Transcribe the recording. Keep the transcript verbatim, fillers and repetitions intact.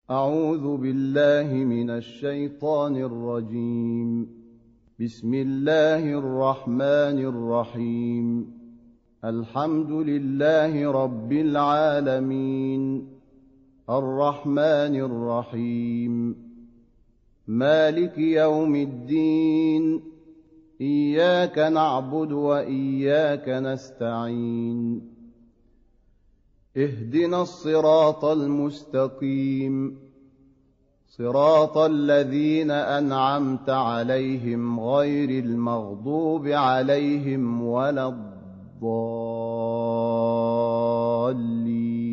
أعوذ بالله من الشيطان الرجيم. بسم الله الرحمن الرحيم. الحمد لله رب العالمين، الرحمن الرحيم، مالك يوم الدين، إياك نعبد وإياك نستعين، اهدنا الصراط المستقيم، صراط الذين أنعمت عليهم غير المغضوب عليهم ولا الضالين.